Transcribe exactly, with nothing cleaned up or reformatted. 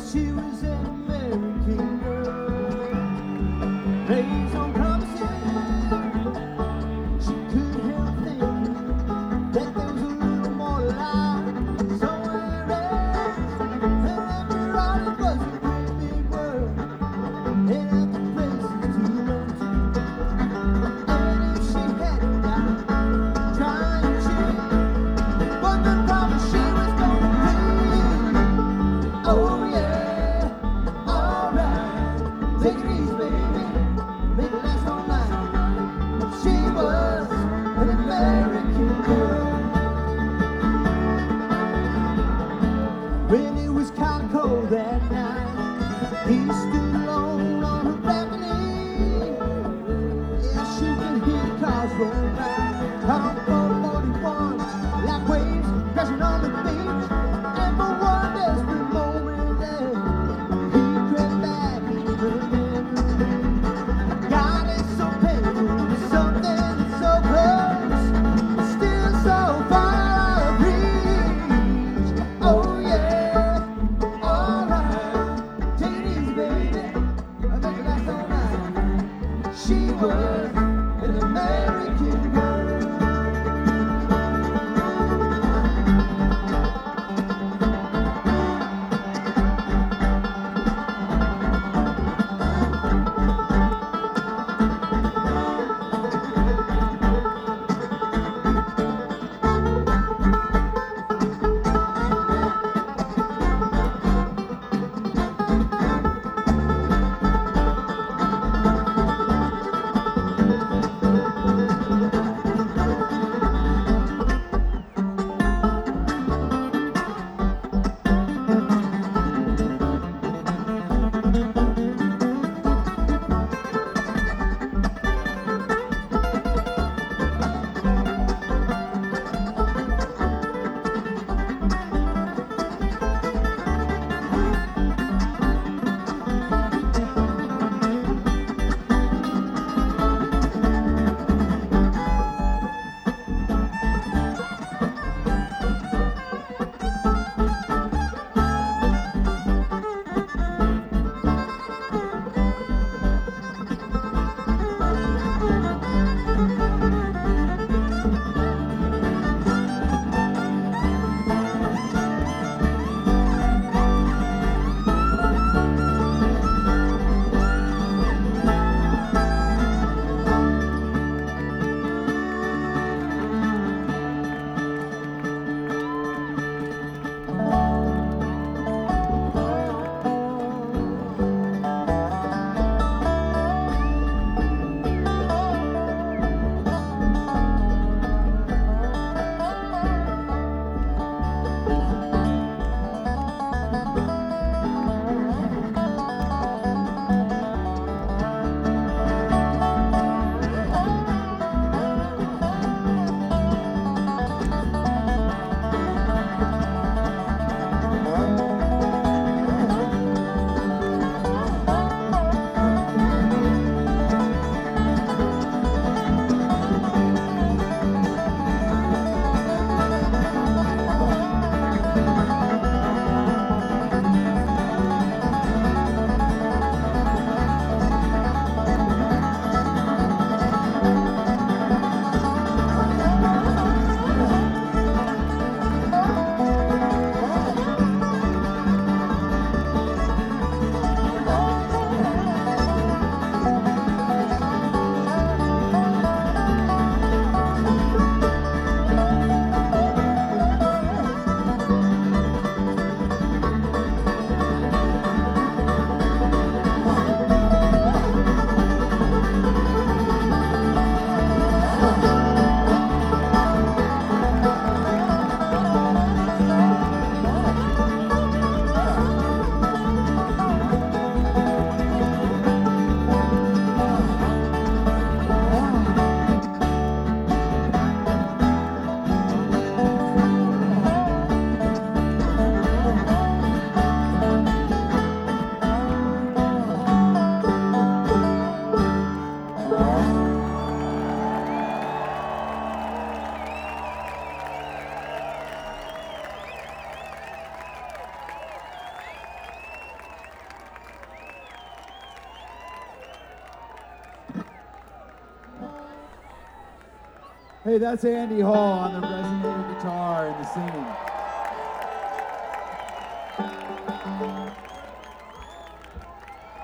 She was an American girl, raised on promises. She couldn't help thinking that there was a little more life somewhere else. And after all, it was a great big world, and after places to run to. And if she hadn't died trying to, but the promise she was gonna keep. Oh yeah, alright, take it easy, baby, make it last all night. She was an American girl. When it was kind of cold that night, he stood alone on her balcony. Yeah, she could hear the cars roll by on four forty-one, like waves crashing on the beach. And for one desperate moment there, he crept back into her memory. God, it's so painful, it's something that's so close, but still so far out of reach. Oh yeah, alright, take it easy, baby, I'll make it last all night. She was an American girl. Hey, that's Andy Hall on the resonator guitar and the singing.